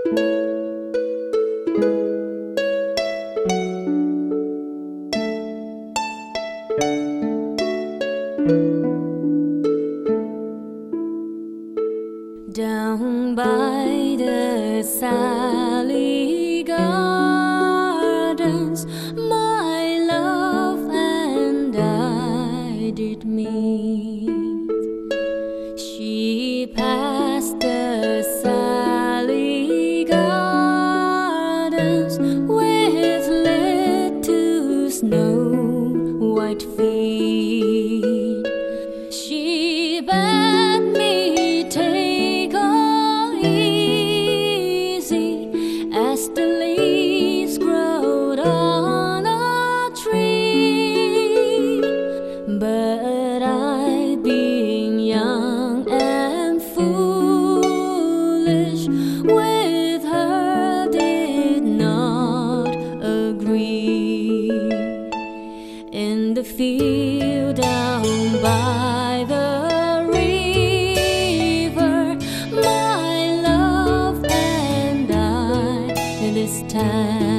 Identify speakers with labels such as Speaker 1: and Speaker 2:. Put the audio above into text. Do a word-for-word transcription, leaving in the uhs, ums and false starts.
Speaker 1: Down by the Sally Gardens, my love and I did meet. She passed the Sally Gardens with little snow white feet. She bade me take as the leaves growed on a tree. But I, being young and foolish, with her did not agree. In the field down by the river, my love and I this time